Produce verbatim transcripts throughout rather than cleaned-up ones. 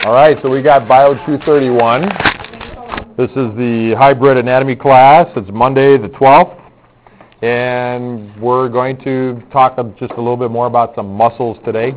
All right, so we got Bio two thirty-one. This is the hybrid anatomy class. It's Monday the twelfth, and we're going to talk just a little bit more about some muscles today.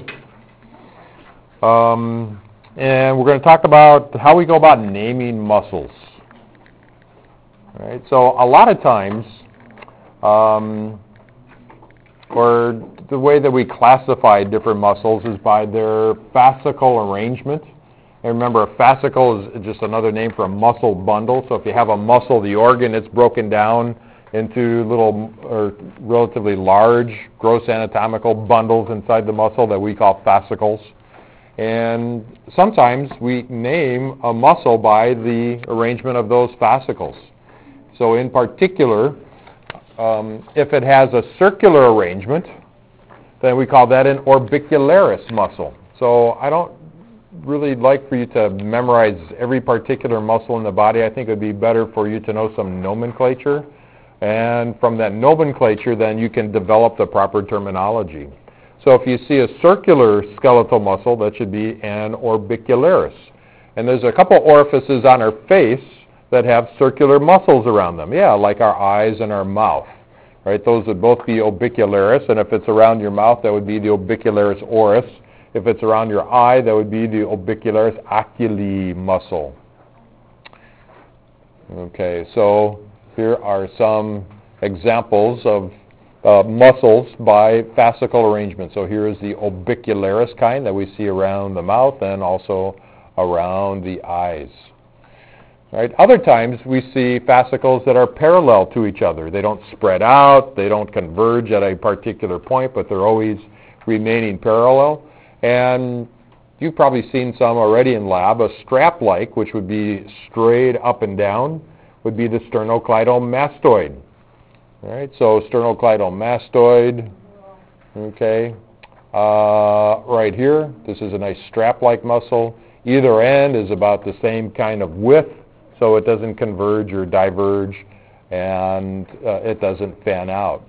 Um, and we're going to talk about how we go about naming muscles. All right, so a lot of times, um, or the way that we classify different muscles is by their fascicle arrangement. And remember, a fascicle is just another name for a muscle bundle. So if you have a muscle, the organ, it's broken down into little or relatively large gross anatomical bundles inside the muscle that we call fascicles. And sometimes we name a muscle by the arrangement of those fascicles. So in particular, um, if it has a circular arrangement, then we call that an orbicularis muscle. So I don't really like for you to memorize every particular muscle in the body. I think it would be better for you to know some nomenclature. And from that nomenclature, then you can develop the proper terminology. So if you see a circular skeletal muscle, that should be an orbicularis. And there's a couple orifices on our face that have circular muscles around them. Yeah, like our eyes and our mouth. Right? Those would both be orbicularis, and if it's around your mouth, that would be the orbicularis oris. If it's around your eye, that would be the orbicularis oculi muscle. Okay, so here are some examples of uh, muscles by fascicle arrangement. So here is the orbicularis kind that we see around the mouth and also around the eyes. Right. Other times we see fascicles that are parallel to each other. They don't spread out, they don't converge at a particular point, but they're always remaining parallel. And you've probably seen some already in lab. A strap-like, which would be straight up and down, would be the sternocleidomastoid. All right, so sternocleidomastoid, okay, uh, right here. This is a nice strap-like muscle. Either end is about the same kind of width, so it doesn't converge or diverge, and uh, it doesn't fan out.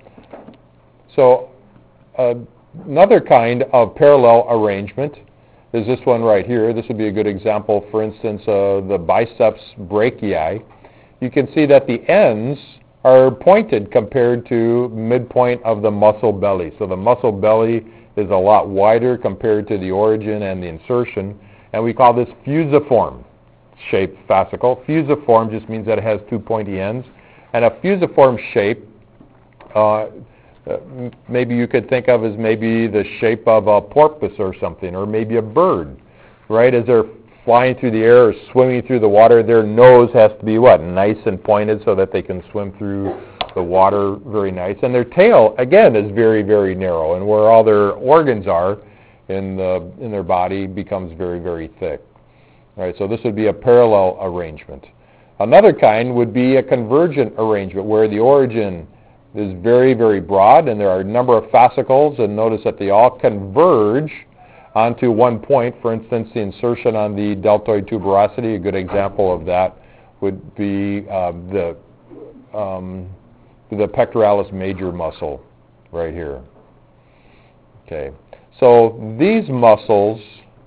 So uh, another kind of parallel arrangement is this one right here. This would be a good example, for instance, uh, the biceps brachii. You can see that the ends are pointed compared to midpoint of the muscle belly. So the muscle belly is a lot wider compared to the origin and the insertion, and we call this fusiform shaped fascicle. Fusiform just means that it has two pointy ends. And a fusiform shape, uh, maybe you could think of as maybe the shape of a porpoise or something, or maybe a bird, right? As they're flying through the air or swimming through the water, their nose has to be, what, nice and pointed so that they can swim through the water very nice. And their tail, again, is very, very narrow, and where all their organs are in the in their body becomes very, very thick. All right, so this would be a parallel arrangement. Another kind would be a convergent arrangement where the origin is very, very broad and there are a number of fascicles, and notice that they all converge onto one point. For instance, the insertion on the deltoid tuberosity, a good example of that would be uh, the, um, the pectoralis major muscle right here. Okay, so these muscles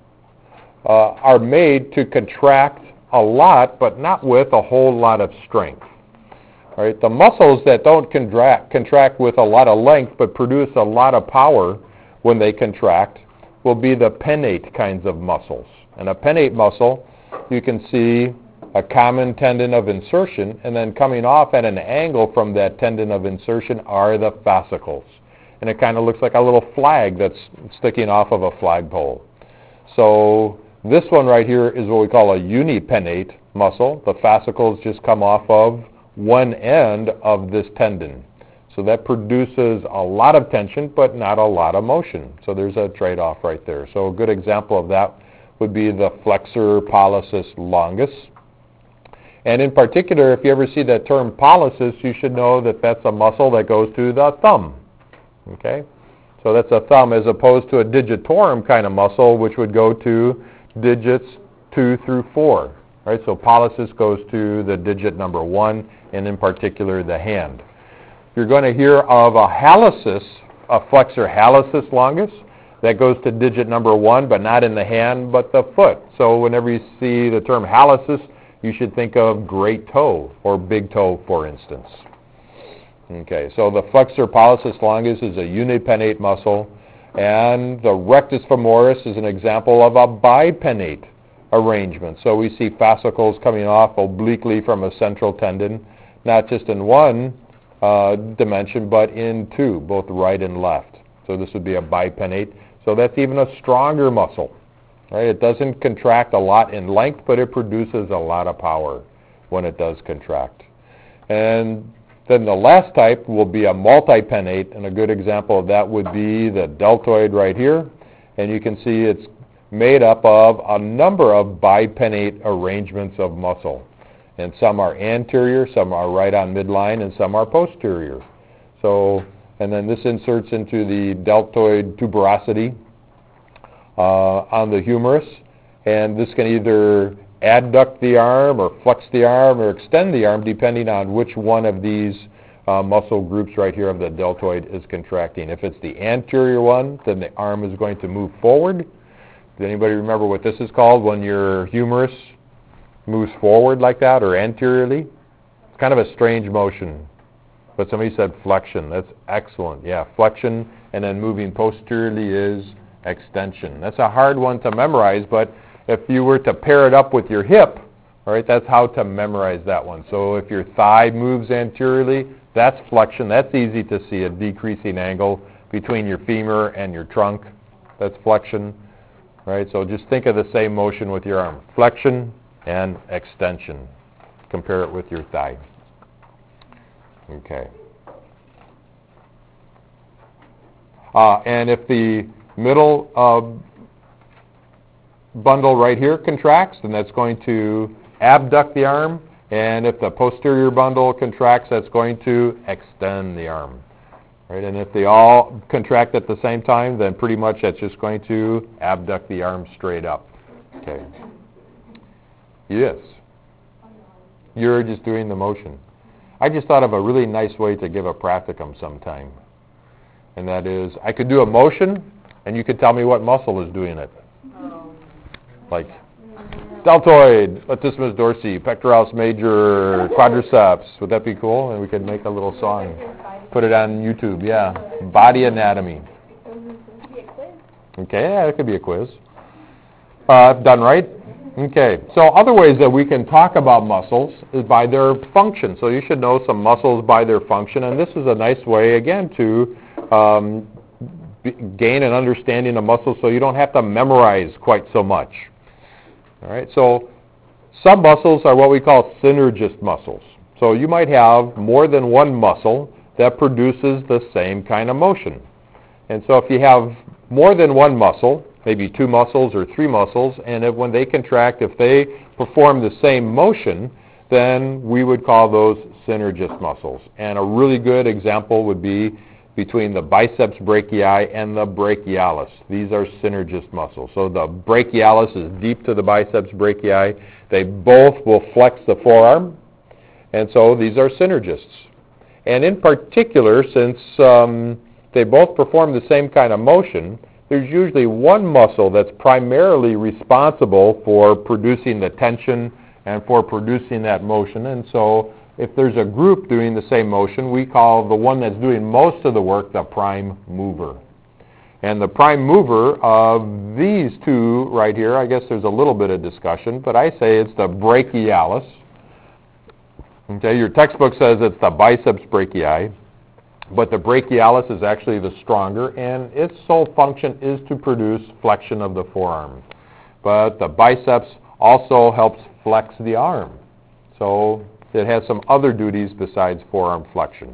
Uh, are made to contract a lot, but not with a whole lot of strength. All right, the muscles that don't contract, contract with a lot of length, but produce a lot of power when they contract, will be the pennate kinds of muscles. And a pennate muscle, you can see a common tendon of insertion, and then coming off at an angle from that tendon of insertion are the fascicles. And it kind of looks like a little flag that's sticking off of a flagpole. So this one right here is what we call a unipennate muscle. The fascicles just come off of one end of this tendon. So that produces a lot of tension, but not a lot of motion. So there's a trade-off right there. So a good example of that would be the flexor pollicis longus. And in particular, if you ever see that term pollicis, you should know that that's a muscle that goes to the thumb. Okay? So that's a thumb as opposed to a digitorum kind of muscle, which would go to digits two through four. Right? So pollicis goes to the digit number one, and in particular the hand. You're going to hear of a hallucis, a flexor hallucis longus. that goes to digit number one, but not in the hand, but the foot. So whenever you see the term hallucis, you should think of great toe or big toe, for instance. Okay, so the flexor pollicis longus is a unipennate muscle, and the rectus femoris is an example of a bipennate arrangement. So we see fascicles coming off obliquely from a central tendon, not just in one uh, dimension, but in two, both right and left. So this would be a bipennate. So that's even a stronger muscle. Right? It doesn't contract a lot in length, but it produces a lot of power when it does contract. And then the last type will be a multipennate, and a good example of that would be the deltoid right here. And you can see it's made up of a number of bipennate arrangements of muscle. And some are anterior, some are right on midline, and some are posterior. So, and then this inserts into the deltoid tuberosity uh, on the humerus, and this can either adduct the arm or flex the arm or extend the arm depending on which one of these uh, muscle groups right here of the deltoid is contracting. If it's the anterior one, then the arm is going to move forward. Does anybody remember what this is called when your humerus moves forward like that or anteriorly? It's kind of a strange motion, but somebody said flexion. That's excellent. Yeah, flexion, and then moving posteriorly is extension. That's a hard one to memorize, but if you were to pair it up with your hip, all right, that's how to memorize that one. So if your thigh moves anteriorly, that's flexion. That's easy to see, a decreasing angle between your femur and your trunk. That's flexion. Right? So just think of the same motion with your arm. Flexion and extension. Compare it with your thigh. Okay. Uh, and if the middle uh, bundle right here contracts, then that's going to abduct the arm. And if the posterior bundle contracts, that's going to extend the arm. Right? And if they all contract at the same time, then pretty much that's just going to abduct the arm straight up. Okay. Yes. You're just doing the motion. I just thought of a really nice way to give a practicum sometime. And that is, I could do a motion, and you could tell me what muscle is doing it. Oh. Like deltoid, latissimus dorsi, pectoralis major, quadriceps. Would that be cool? And we could make a little song. Put it on YouTube, yeah. Body anatomy. Okay, yeah, it could be a quiz. Uh, done right? Okay, so other ways that we can talk about muscles is by their function. So you should know some muscles by their function, and this is a nice way, again, to um, b- gain an understanding of muscles so you don't have to memorize quite so much. All right, so some muscles are what we call synergist muscles. So you might have more than one muscle that produces the same kind of motion. And so if you have more than one muscle, maybe two muscles or three muscles, and if, when they contract, if they perform the same motion, then we would call those synergist muscles. And a really good example would be between the biceps brachii and the brachialis. These are synergist muscles. So the brachialis is deep to the biceps brachii. They both will flex the forearm, and so these are synergists. And in particular, since um, they both perform the same kind of motion, there's usually one muscle that's primarily responsible for producing the tension and for producing that motion. And so if there's a group doing the same motion, we call the one that's doing most of the work the prime mover. And the prime mover of these two right here, I guess there's a little bit of discussion, but I say it's the brachialis. Okay, your textbook says it's the biceps brachii, but the brachialis is actually the stronger, and its sole function is to produce flexion of the forearm. But the biceps also helps flex the arm. So it has some other duties besides forearm flexion.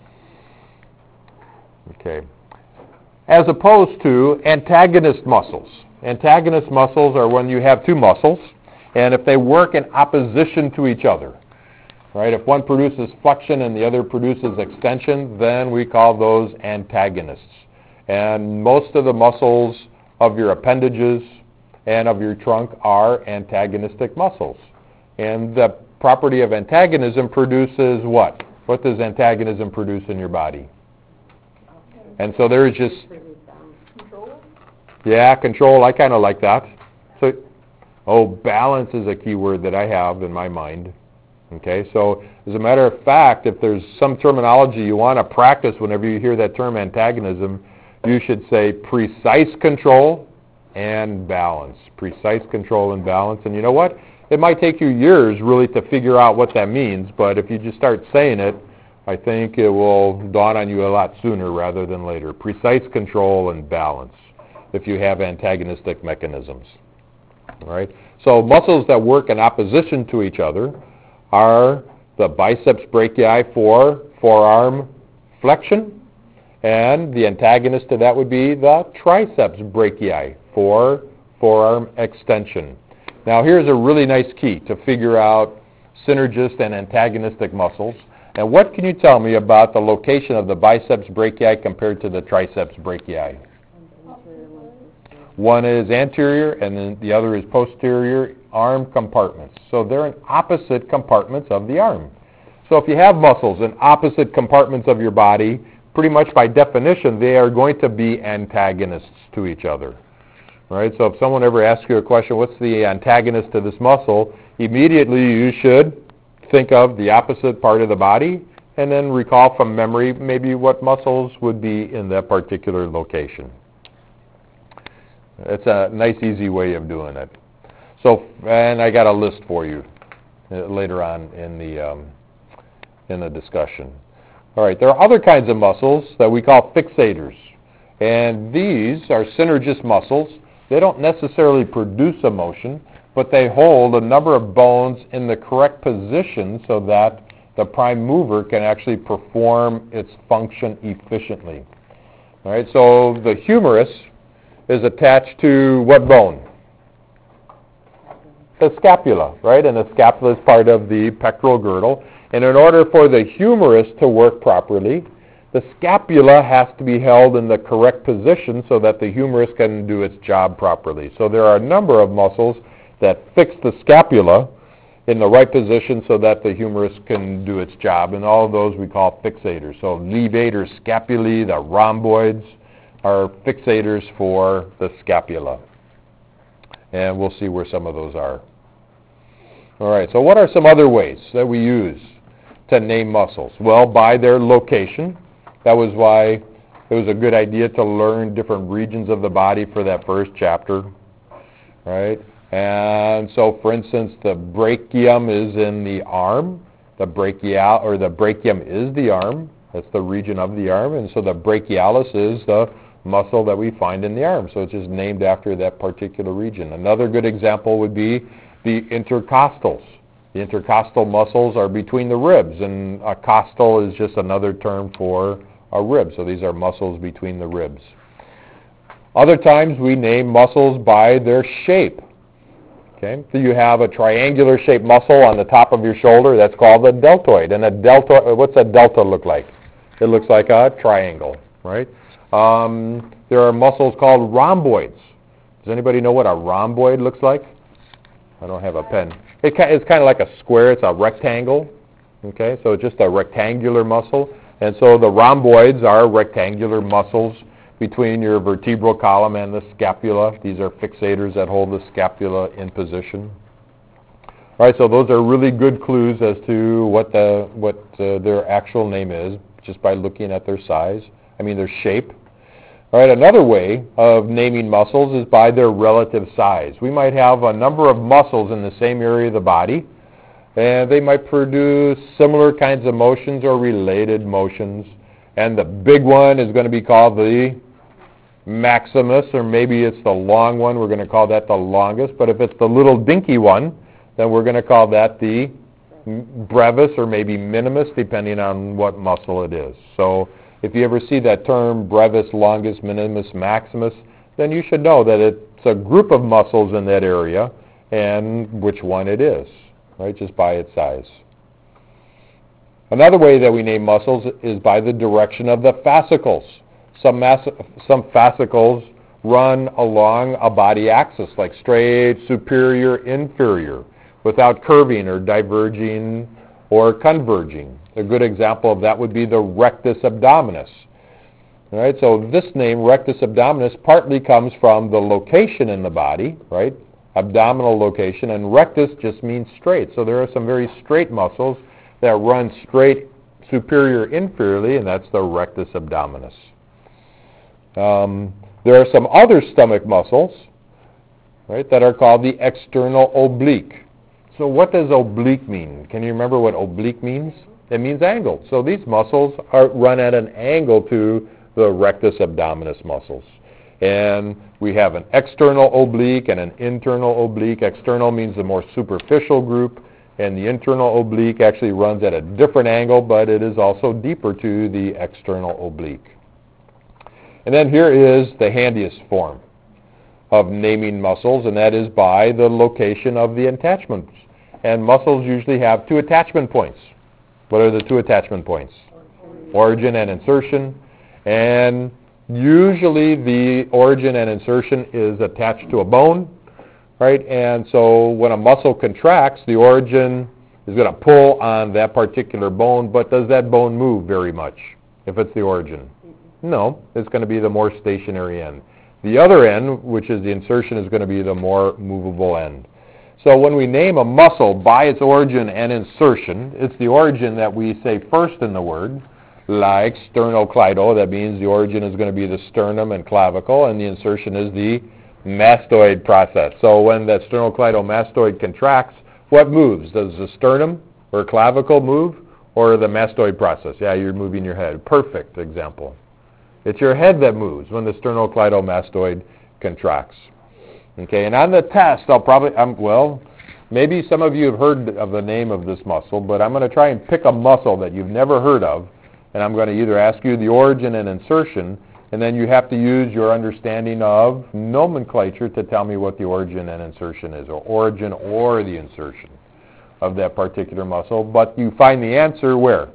Okay. As opposed to antagonist muscles. Antagonist muscles are when you have two muscles, and if they work in opposition to each other. Right? If one produces flexion and the other produces extension, then we call those antagonists. And most of the muscles of your appendages and of your trunk are antagonistic muscles. And the property of antagonism produces what? What does antagonism produce in your body? And so there is just... Yeah, control, I kind of like that. So, oh, balance is a key word that I have in my mind. Okay, so as a matter of fact, if there's some terminology you want to practice whenever you hear that term antagonism, you should say precise control and balance. Precise control and balance. And you know what? It might take you years really to figure out what that means, but if you just start saying it, I think it will dawn on you a lot sooner rather than later. Precise control and balance if you have antagonistic mechanisms. All right? So muscles that work in opposition to each other are the biceps brachii for forearm flexion, and the antagonist to that would be the triceps brachii for forearm extension. Now here's a really nice key to figure out synergist and antagonistic muscles. And what can you tell me about the location of the biceps brachii compared to the triceps brachii? One is anterior and then the other is posterior arm compartments. So they're in opposite compartments of the arm. So if you have muscles in opposite compartments of your body, pretty much by definition, they are going to be antagonists to each other. Right? So if someone ever asks you a question, what's the antagonist to this muscle, immediately you should think of the opposite part of the body and then recall from memory maybe what muscles would be in that particular location. It's a nice, easy way of doing it. So, and I got a list for you uh, later on in the um, in the discussion. All right, there are other kinds of muscles that we call fixators, and these are synergist muscles. They don't necessarily produce a motion, but they hold a number of bones in the correct position so that the prime mover can actually perform its function efficiently. All right, so the humerus is attached to what bone? The scapula, right? And the scapula is part of the pectoral girdle. And in order for the humerus to work properly, the scapula has to be held in the correct position so that the humerus can do its job properly. So there are a number of muscles that fix the scapula in the right position so that the humerus can do its job. And all of those we call fixators. So levator scapulae, the rhomboids, are fixators for the scapula. And we'll see where some of those are. All right, so what are some other ways that we use to name muscles? Well, by their location. That was why it was a good idea to learn different regions of the body for that first chapter, right? And so, for instance, the brachium is in the arm. The brachial, or the brachium is the arm. That's the region of the arm. And so the brachialis is the muscle that we find in the arm. So it's just named after that particular region. Another good example would be the intercostals. The intercostal muscles are between the ribs, and a costal is just another term for a rib. So these are muscles between the ribs. Other times we name muscles by their shape. Okay, so you have a triangular shaped muscle on the top of your shoulder. That's called a deltoid. And a delta, what's a delta look like? It looks like a triangle, right? Um, there are muscles called rhomboids. Does anybody know what a rhomboid looks like? I don't have a pen. It, it's kind of like a square. It's a rectangle. Okay, so it's just a rectangular muscle. And so the rhomboids are rectangular muscles between your vertebral column and the scapula. These are fixators that hold the scapula in position. All right, so those are really good clues as to what the what uh, their actual name is, just by looking at their size. I mean their shape. All right, another way of naming muscles is by their relative size. We might have a number of muscles in the same area of the body, and they might produce similar kinds of motions or related motions. And the big one is going to be called the maximus, or maybe it's the long one. We're going to call that the longest. But if it's the little dinky one, then we're going to call that the brevis, or maybe minimus, depending on what muscle it is. So if you ever see that term, brevis, longus, minimus, maximus, then you should know that it's a group of muscles in that area and which one it is, right, just by its size. Another way that we name muscles is by the direction of the fascicles. Some, mass- some fascicles run along a body axis, like straight, superior, inferior, without curving or diverging or converging. A good example of that would be the rectus abdominis. All right, so this name, rectus abdominis, partly comes from the location in the body, right? Abdominal location, and rectus just means straight. So there are some very straight muscles that run straight superior inferiorly, and that's the rectus abdominis. Um, there are some other stomach muscles, right, that are called the external oblique. So what does oblique mean? Can you remember what oblique means? It means angle. So these muscles are run at an angle to the rectus abdominis muscles. And we have an external oblique and an internal oblique. External means the more superficial group, and the internal oblique actually runs at a different angle, but it is also deeper to the external oblique. And then here is the handiest form of naming muscles, and that is by the location of the attachments. And muscles usually have two attachment points. What are the two attachment points? Origin and insertion. And usually the origin and insertion is attached to a bone, right? And so when a muscle contracts, the origin is going to pull on that particular bone, but does that bone move very much if it's the origin? No, it's going to be the more stationary end. The other end, which is the insertion, is going to be the more movable end. So when we name a muscle by its origin and insertion, it's the origin that we say first in the word, like sternocleido. That means the origin is going to be the sternum and clavicle, and the insertion is the mastoid process. So when that sternocleidomastoid contracts, what moves? Does the sternum or clavicle move, or the mastoid process? Yeah, you're moving your head. Perfect example. It's your head that moves when the sternocleidomastoid contracts. Okay, and on the test, I'll probably, um, well, maybe some of you have heard of the name of this muscle, but I'm going to try and pick a muscle that you've never heard of, and I'm going to either ask you the origin and insertion, and then you have to use your understanding of nomenclature to tell me what the origin and insertion is, or origin or the insertion of that particular muscle. But you find the answer where?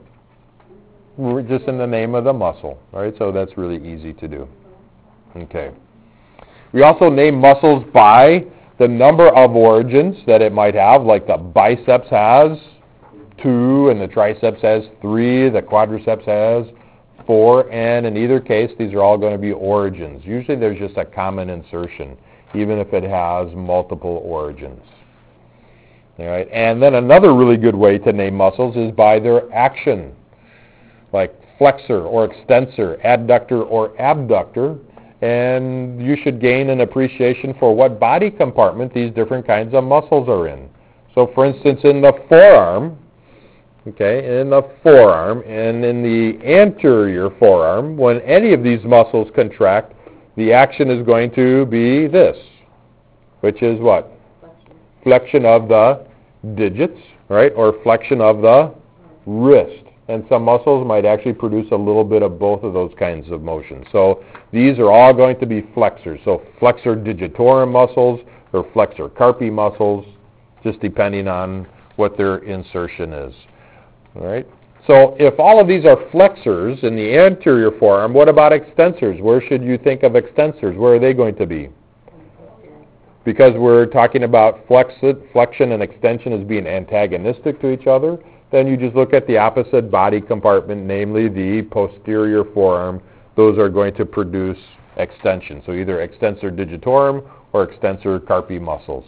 Just in the name of the muscle, right? So that's really easy to do. Okay. We also name muscles by the number of origins that it might have, like the biceps has two, and the triceps has three, the quadriceps has four, and in either case, these are all going to be origins. Usually there's just a common insertion, even if it has multiple origins. All right. And then another really good way to name muscles is by their action, like flexor or extensor, adductor or abductor, and you should gain an appreciation for what body compartment these different kinds of muscles are in. So for instance, in the forearm, okay, in the forearm and in the anterior forearm, when any of these muscles contract, the action is going to be this, which is what? Flexion, flexion of the digits, right, or flexion of the wrist. And some muscles might actually produce a little bit of both of those kinds of motions. So these are all going to be flexors. So flexor digitorum muscles or flexor carpi muscles, just depending on what their insertion is. All right. So if all of these are flexors in the anterior forearm, what about extensors? Where should you think of extensors? Where are they going to be? Because we're talking about flexi- flexion and extension as being antagonistic to each other, then you just look at the opposite body compartment, namely the posterior forearm. Those are going to produce extension. So either extensor digitorum or extensor carpi muscles.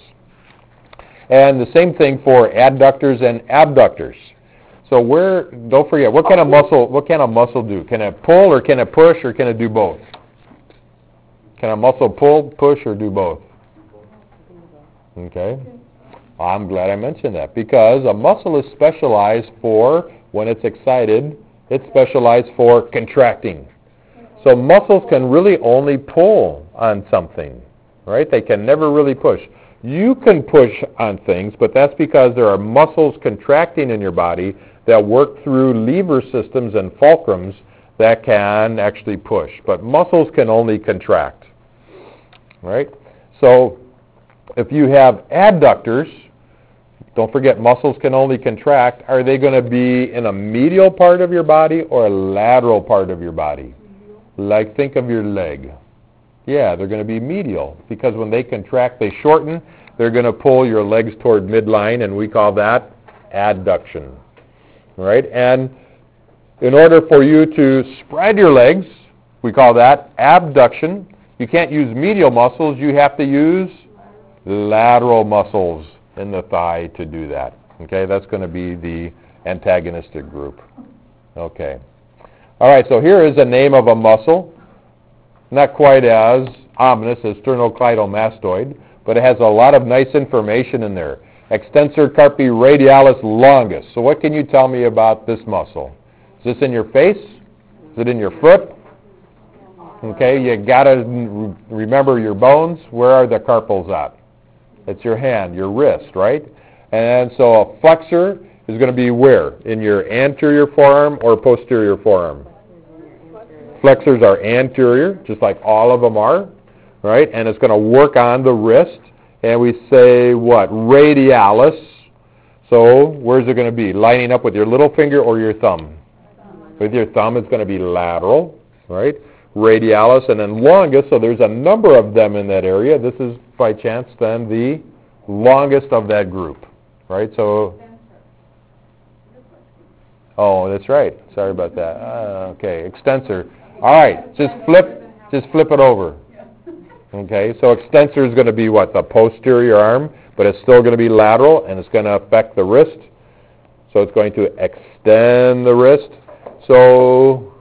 And the same thing for adductors and abductors. So where, don't forget, what kind of muscle, what can a muscle do? Can it pull or can it push or can it do both? Can a muscle pull, push, or do both? Okay. I'm glad I mentioned that, because a muscle is specialized for, when it's excited, it's specialized for contracting. So muscles can really only pull on something, right? They can never really push. You can push on things, but that's because there are muscles contracting in your body that work through lever systems and fulcrums that can actually push. But muscles can only contract, right? So if you have adductors, don't forget, muscles can only contract. Are they going to be in a medial part of your body or a lateral part of your body? Like, think of your leg. Yeah, they're going to be medial, because when they contract, they shorten. They're going to pull your legs toward midline, and we call that adduction. Right? And in order for you to spread your legs, We call that abduction. You can't use medial muscles. You have to use lateral muscles in the thigh to do that. Okay, that's going to be the antagonistic group. Okay. All right, so here is a name of a muscle. Not quite as ominous as sternocleidomastoid, but it has a lot of nice information in there. Extensor carpi radialis longus. So what can you tell me about this muscle? Is this in your face? Is it in your foot? Okay, you got to remember your bones. Where are the carpals at? It's your hand, your wrist, right? And so a flexor is going to be where? In your anterior forearm or posterior forearm? Flexors are anterior, just like all of them are, right? And it's going to work on the wrist. And we say what? Radialis. So where's it going to be? Lining up with your little finger or your thumb? With your thumb, it's going to be lateral, right? Radialis, and then longus. So there's a number of them in that area. This is, by chance, then the longest of that group, right? So, oh, that's right. Sorry about that. Uh, okay, extensor. All right, just flip, just flip it over. Okay, so extensor is going to be what? The posterior arm, but it's still going to be lateral, and it's going to affect the wrist. So it's going to extend the wrist. So,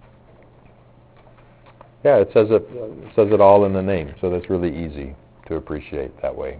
yeah, it says it, it says it all in the name, so that's really easy to appreciate that way.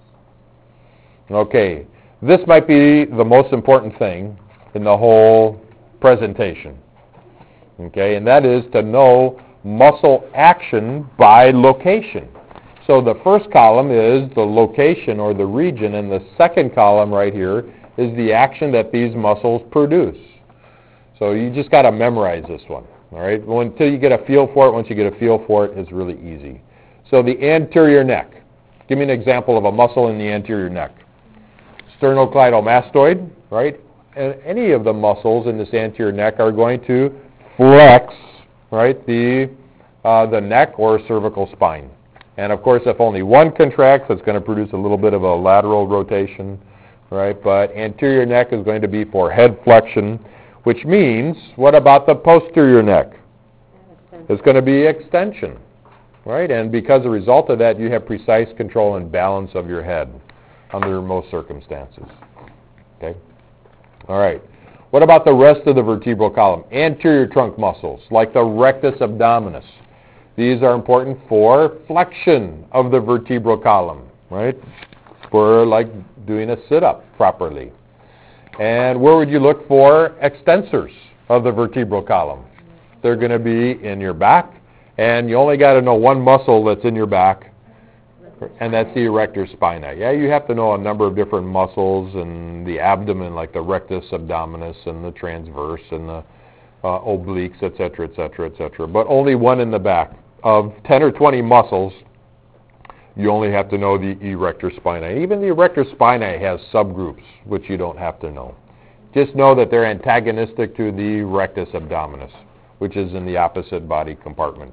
Okay, this might be the most important thing in the whole presentation. Okay, and that is to know muscle action by location. So the first column is the location or the region, and the second column right here is the action that these muscles produce. So you just got to memorize this one, all right? Well, until you get a feel for it, once you get a feel for it, it's really easy. So the anterior neck. Give me an example of a muscle in the anterior neck. Sternocleidomastoid, right? And any of the muscles in this anterior neck are going to flex, right, the uh, the neck or cervical spine. And of course, if only one contracts, it's going to produce a little bit of a lateral rotation, right? But anterior neck is going to be for head flexion, which means, what about the posterior neck? It's going to be extension, right? And because a result of that, you have precise control and balance of your head under most circumstances. Okay? All right. What about the rest of the vertebral column? Anterior trunk muscles, like the rectus abdominis. These are important for flexion of the vertebral column, right? For like doing a sit-up properly. And where would you look for extensors of the vertebral column? They're going to be in your back, and you only got to know one muscle that's in your back, and that's the erector spinae. Yeah, you have to know a number of different muscles in the abdomen, like the rectus abdominis and the transverse and the uh, obliques, et cetera, et cetera, et cetera. But only one in the back. Of ten or twenty muscles, you only have to know the erector spinae. Even the erector spinae has subgroups, which you don't have to know. Just know that they're antagonistic to the rectus abdominis, which is in the opposite body compartment.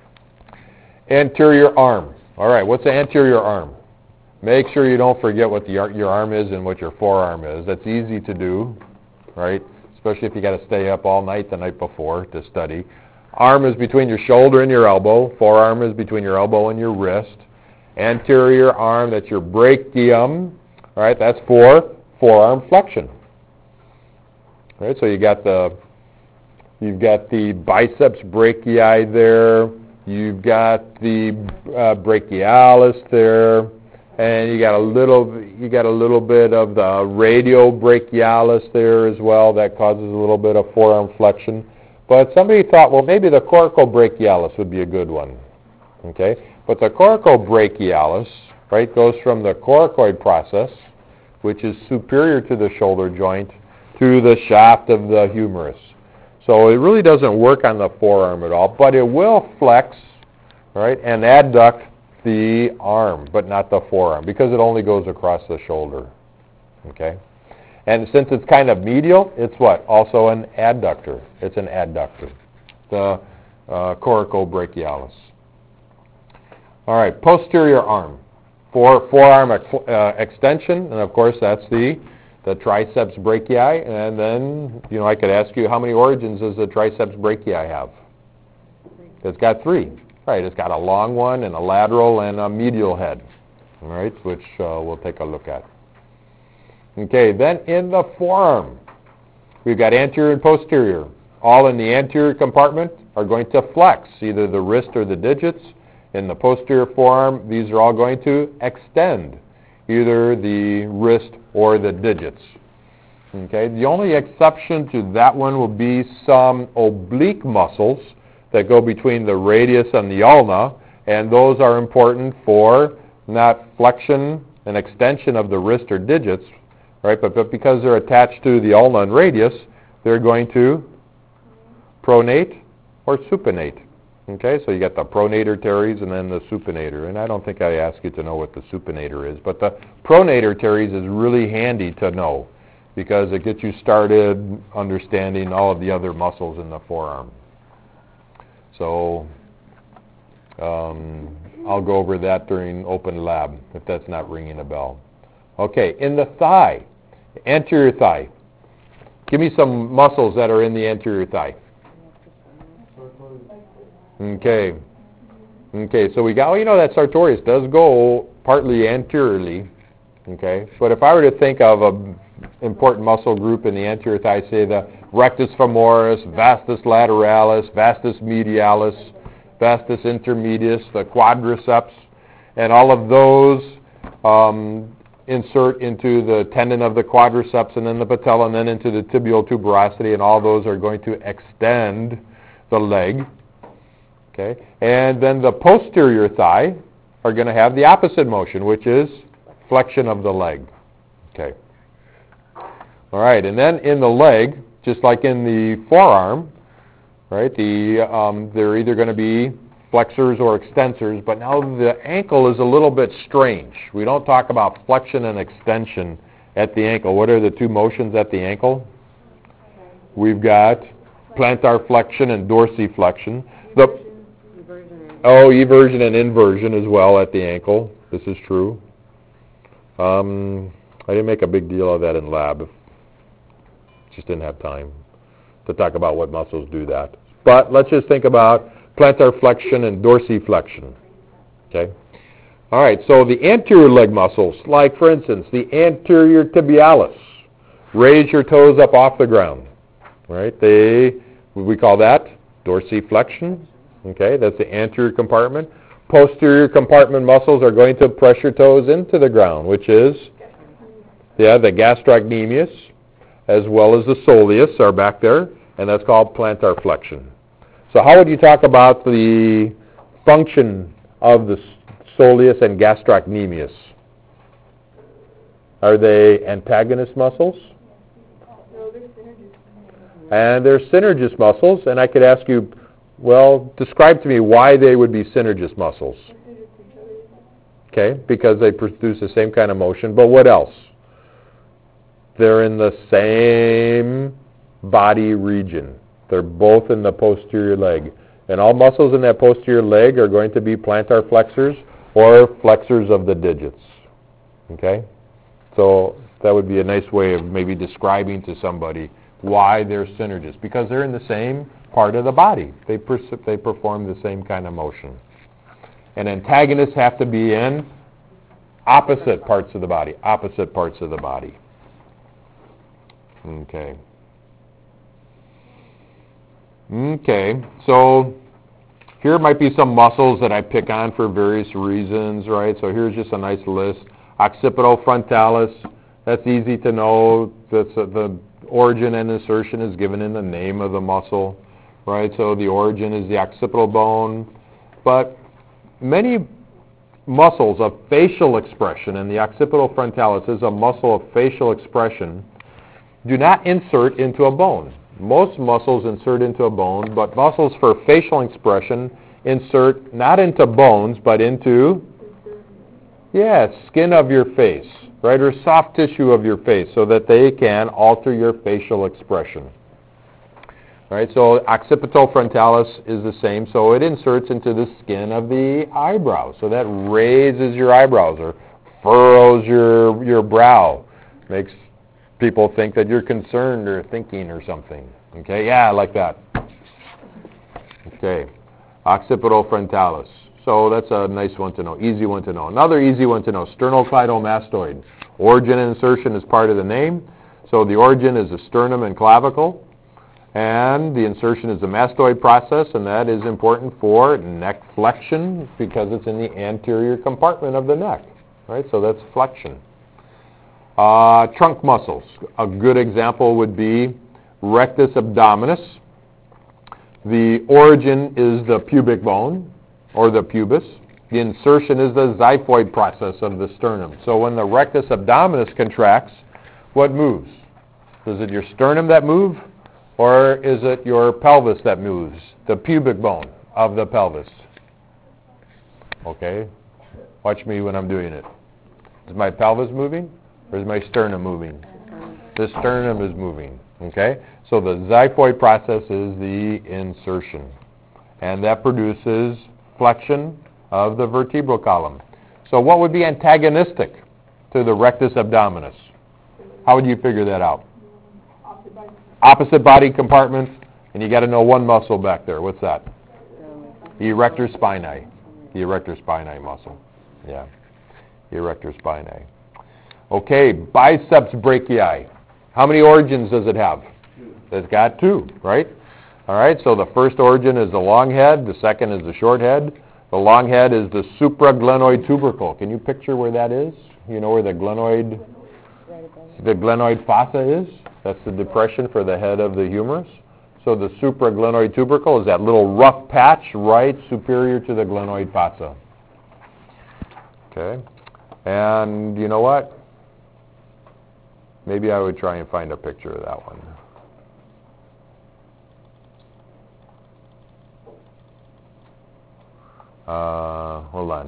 Anterior arm. All right, what's the anterior arm? Make sure you don't forget what the, your arm is and what your forearm is. That's easy to do, right? Especially if you got to stay up all night the night before to study. Arm is between your shoulder and your elbow. Forearm is between your elbow and your wrist. Anterior arm, that's your brachium. All right, that's for forearm flexion. All right, so you got the you've got the biceps brachii there. You've got the uh, brachialis there, and you got a little you got a little bit of the radiobrachialis there as well. That causes a little bit of forearm flexion. But somebody thought, well, maybe the coracobrachialis would be a good one. Okay, but the coracobrachialis, right, goes from the coracoid process, which is superior to the shoulder joint, to the shaft of the humerus. So it really doesn't work on the forearm at all, but it will flex, right, and adduct the arm, but not the forearm, because it only goes across the shoulder. Okay? And since it's kind of medial, it's what? Also an adductor. It's an adductor, the uh, coracobrachialis. All right, posterior arm. For forearm ex- uh, extension, and of course that's the the triceps brachii, and then, you know, I could ask you, how many origins does the triceps brachii have? It's got three. Right, it's got a long one and a lateral and a medial head. All right, which uh, we'll take a look at. Okay, then in the forearm, we've got anterior and posterior. All in the anterior compartment are going to flex, either the wrist or the digits. In the posterior forearm, these are all going to extend, either the wrist or the digits. Okay, the only exception to that one will be some oblique muscles that go between the radius and the ulna, and those are important for not flexion and extension of the wrist or digits, right? But, but because they're attached to the ulna and radius, they're going to pronate or supinate. Okay, so you got the pronator teres and then the supinator. And I don't think I asked you to know what the supinator is, but the pronator teres is really handy to know because it gets you started understanding all of the other muscles in the forearm. So um, I'll go over that during open lab if that's not ringing a bell. Okay, in the thigh, anterior thigh. Give me some muscles that are in the anterior thigh. Okay. Okay, so we got, well, you know that sartorius does go partly anteriorly. Okay, but if I were to think of an important muscle group in the anterior thigh, say the rectus femoris, vastus lateralis, vastus medialis, vastus intermedius, the quadriceps, and all of those um, insert into the tendon of the quadriceps and then the patella and then into the tibial tuberosity, and all those are going to extend the leg. Okay, and then the posterior thigh are going to have the opposite motion, which is flexion of the leg. Okay. All right, and then in the leg, just like in the forearm, right, the um, they're either going to be flexors or extensors, but now the ankle is a little bit strange. We don't talk about flexion and extension at the ankle. What are the two motions at the ankle? We've got plantar flexion and dorsiflexion. The Oh, eversion and inversion as well at the ankle. This is true. Um, I didn't make a big deal of that in lab. Just didn't have time to talk about what muscles do that. But let's just think about plantar flexion and dorsiflexion. Okay? All right, so the anterior leg muscles, like, for instance, the anterior tibialis. Raise your toes up off the ground. All right? They, we call that dorsiflexion. Okay, that's the anterior compartment. Posterior compartment muscles are going to press your toes into the ground, which is, yeah, the gastrocnemius, as well as the soleus are back there, and that's called plantar flexion. So how would you talk about the function of the soleus and gastrocnemius? Are they antagonist muscles? No, they're synergist. And they're synergist muscles, and I could ask you, well, describe to me why they would be synergist muscles. Okay, because they produce the same kind of motion, but what else? They're in the same body region. They're both in the posterior leg. And all muscles in that posterior leg are going to be plantar flexors or flexors of the digits. Okay? So that would be a nice way of maybe describing to somebody why they're synergists, because they're in the same part of the body. They, pers- they perform the same kind of motion. And antagonists have to be in opposite parts of the body, opposite parts of the body. Okay. Okay, so here might be some muscles that I pick on for various reasons, right? So here's just a nice list. Occipital frontalis, that's easy to know. That's uh, the origin and insertion is given in the name of the muscle, right? So the origin is the occipital bone. But many muscles of facial expression, and the occipital frontalis is a muscle of facial expression, do not insert into a bone. Most muscles insert into a bone, but muscles for facial expression insert not into bones, but into, yeah, skin of your face, right, or soft tissue of your face, so that they can alter your facial expression. All right, so occipital frontalis is the same, so it inserts into the skin of the eyebrow, so that raises your eyebrows or furrows your your brow, makes people think that you're concerned or thinking or something. Okay, yeah, like that. Okay. Occipital frontalis. So that's a nice one to know, easy one to know. Another easy one to know, sternocleidomastoid. Origin and insertion is part of the name. So the origin is the sternum and clavicle, and the insertion is the mastoid process, and that is important for neck flexion because it's in the anterior compartment of the neck. Right? So that's flexion. Uh, trunk muscles. A good example would be rectus abdominis. The origin is the pubic bone, or the pubis. The insertion is the xiphoid process of the sternum. So when the rectus abdominis contracts, what moves? Is it your sternum that moves, or is it your pelvis that moves? The pubic bone of the pelvis. Okay? Watch me when I'm doing it. Is my pelvis moving, or is my sternum moving? The sternum is moving. Okay? So the xiphoid process is the insertion. And that produces flexion of the vertebral column. So what would be antagonistic to the rectus abdominis? How would you figure that out? Opposite body compartment, and you got to know one muscle back there. What's that? The erector spinae. The erector spinae muscle. Yeah. The erector spinae. Okay, biceps brachii. How many origins does it have? It's got two, right? All right, so the first origin is the long head. The second is the short head. The long head is the supraglenoid tubercle. Can you picture where that is? You know where the glenoid, the glenoid fossa is? That's the depression for the head of the humerus. So the supraglenoid tubercle is that little rough patch right superior to the glenoid fossa. Okay, and you know what? Maybe I would try and find a picture of that one. Uh, hold on.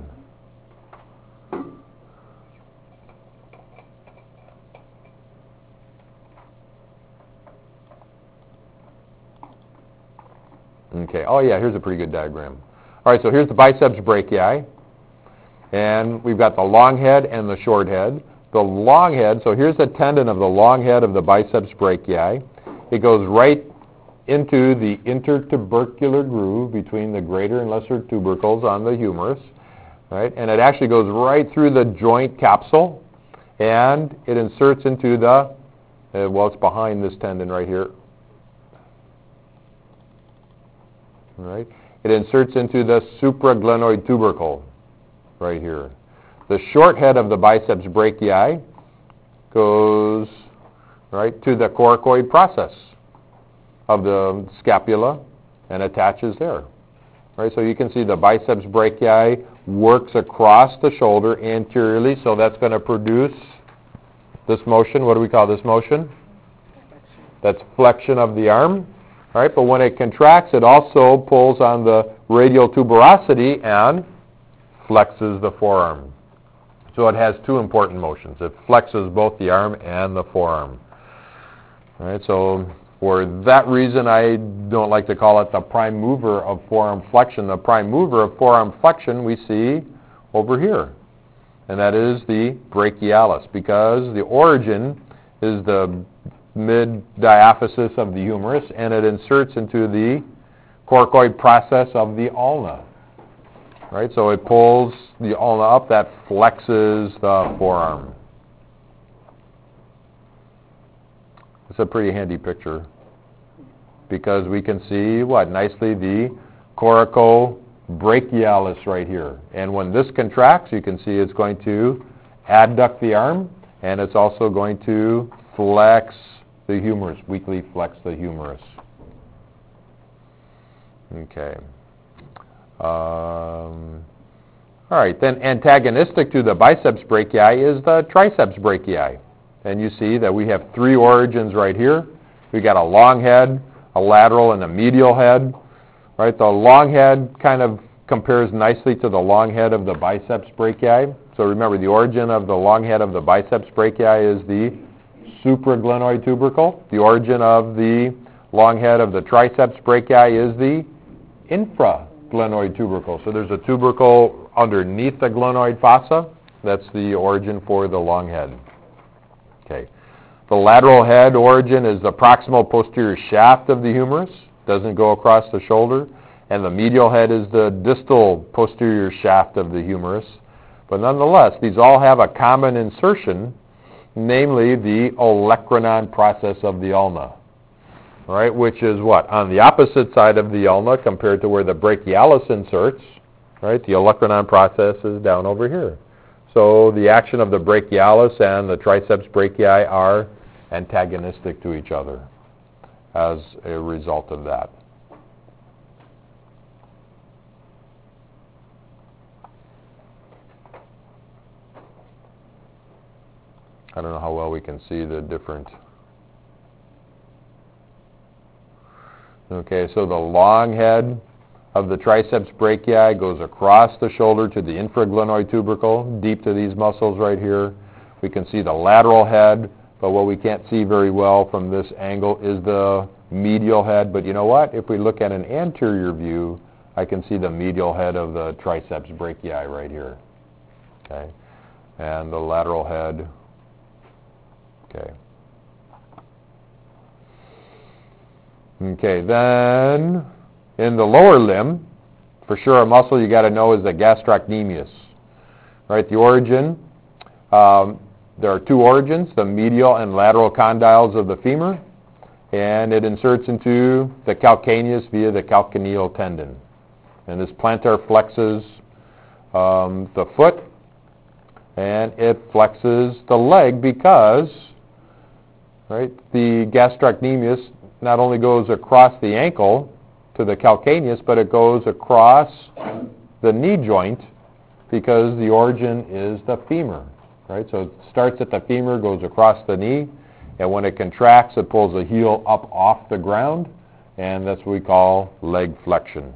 Okay. Oh, yeah, here's a pretty good diagram. All right, so here's the biceps brachii. And we've got the long head and the short head. The long head, so here's the tendon of the long head of the biceps brachii. It goes right into the intertubercular groove between the greater and lesser tubercles on the humerus, right? And it actually goes right through the joint capsule, and it inserts into the, uh, well, it's behind this tendon right here, all right? It inserts into the supraglenoid tubercle right here. The short head of the biceps brachii goes right to the coracoid process of the scapula and attaches there. Right, so you can see the biceps brachii works across the shoulder anteriorly, so that's going to produce this motion. What do we call this motion? That's flexion of the arm. All right, but when it contracts, it also pulls on the radial tuberosity and flexes the forearm. So it has two important motions. It flexes both the arm and the forearm. All right, so for that reason, I don't like to call it the prime mover of forearm flexion. The prime mover of forearm flexion we see over here, and that is the brachialis, because the origin is the mid-diaphysis of the humerus, and it inserts into the coracoid process of the ulna. Right, so it pulls the ulna up, that flexes the forearm. It's a pretty handy picture because we can see, what, nicely the coracobrachialis right here. And when this contracts, you can see it's going to adduct the arm, and it's also going to flex the humerus, weakly flex the humerus. Okay. Um, all right, then antagonistic to the biceps brachii is the triceps brachii. And you see that we have three origins right here. We got a long head, a lateral, and a medial head. Right? The long head kind of compares nicely to the long head of the biceps brachii. So remember, the origin of the long head of the biceps brachii is the supraglenoid tubercle. The origin of the long head of the triceps brachii is the infraglenoid tubercle. So there's a tubercle underneath the glenoid fossa. That's the origin for the long head. Okay. The lateral head origin is the proximal posterior shaft of the humerus. Doesn't go across the shoulder. and the medial head is the distal posterior shaft of the humerus. But nonetheless, these all have a common insertion, namely the olecranon process of the ulna, right? Which is what? On the opposite side of the ulna compared to where the brachialis inserts, right? The olecranon process is down over here. So the action of the brachialis and the triceps brachii are antagonistic to each other as a result of that. I don't know how well we can see the different. Okay, so the long head of the triceps brachii goes across the shoulder to the infraglenoid tubercle, deep to these muscles right here. We can see the lateral head, but what we can't see very well from this angle is the medial head. But you know what? If we look at an anterior view, I can see the medial head of the triceps brachii right here. Okay, and the lateral head. Okay. Okay, then in the lower limb, for sure a muscle you got to know is the gastrocnemius. Right, the origin, um, there are two origins, the medial and lateral condyles of the femur, and it inserts into the calcaneus via the calcaneal tendon. And this plantar flexes um, the foot, and it flexes the leg because, right, the gastrocnemius not only goes across the ankle to the calcaneus, but it goes across the knee joint because the origin is the femur, right? So it starts at the femur, goes across the knee, and when it contracts, it pulls the heel up off the ground, and that's what we call leg flexion.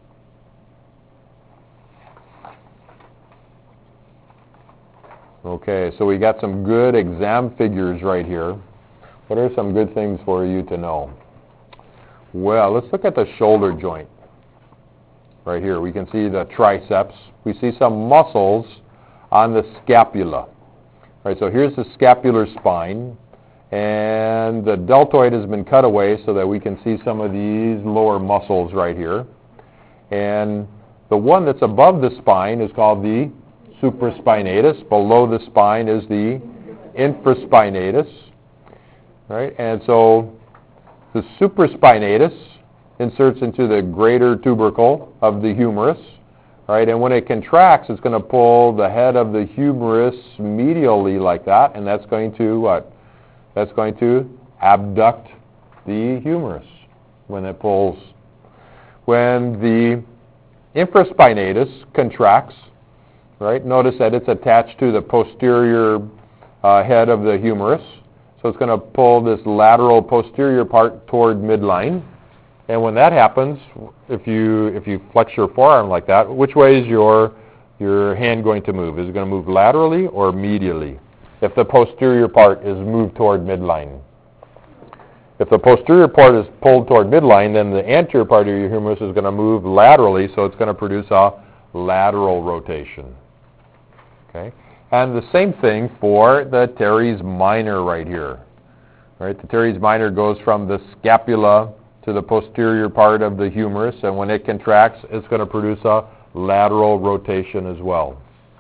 Okay, so we got some good exam figures right here. What are some good things for you to know? Well, let's look at the shoulder joint. Right here, we can see the triceps. We see some muscles on the scapula. Right, so here's the scapular spine, and the deltoid has been cut away so that we can see some of these lower muscles right here. And the one that's above the spine is called the supraspinatus. Below the spine is the infraspinatus. Right, and so the supraspinatus inserts into the greater tubercle of the humerus, right, and when it contracts, it's going to pull the head of the humerus medially like that, and that's going to what? That's going to abduct the humerus when it pulls. When the infraspinatus contracts, right, notice that it's attached to the posterior uh, head of the humerus. So it's going to pull this lateral posterior part toward midline. And when that happens, if you if you flex your forearm like that, which way is your your hand going to move? Is it going to move laterally or medially? If the posterior part is moved toward midline. If the posterior part is pulled toward midline, then the anterior part of your humerus is going to move laterally, so it's going to produce a lateral rotation. Okay? And the same thing for the teres minor right here. Right? The teres minor goes from the scapula to the posterior part of the humerus, and when it contracts, it's going to produce a lateral rotation as well.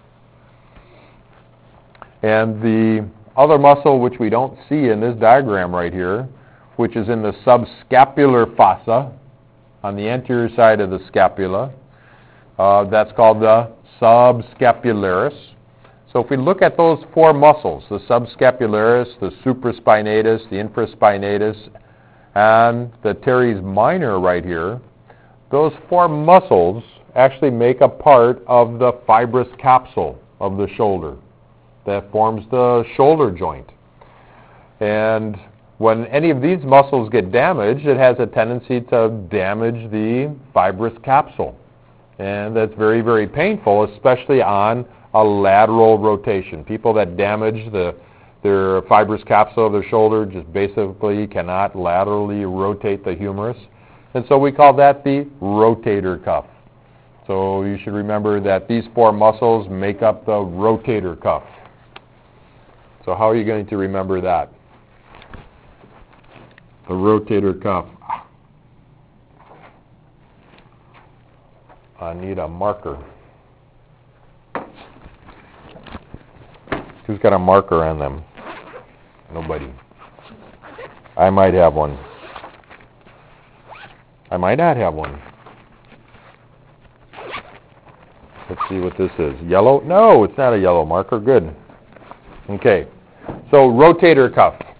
And the other muscle, which we don't see in this diagram right here, which is in the subscapular fossa on the anterior side of the scapula, uh, that's called the subscapularis. So if we look at those four muscles, the subscapularis, the supraspinatus, the infraspinatus, and the teres minor right here, those four muscles actually make a part of the fibrous capsule of the shoulder that forms the shoulder joint. And when any of these muscles get damaged, it has a tendency to damage the fibrous capsule. And that's very, very painful, especially on a lateral rotation. People that damage the, their fibrous capsule of their shoulder just basically cannot laterally rotate the humerus. And so we call that the rotator cuff. So you should remember that these four muscles make up the rotator cuff. So how are you going to remember that? The rotator cuff. I need a marker. Who's got a marker on them? Nobody. I might have one. I might not have one. Let's see what this is. Yellow? No, it's not a yellow marker. Good. Okay. So rotator cuff.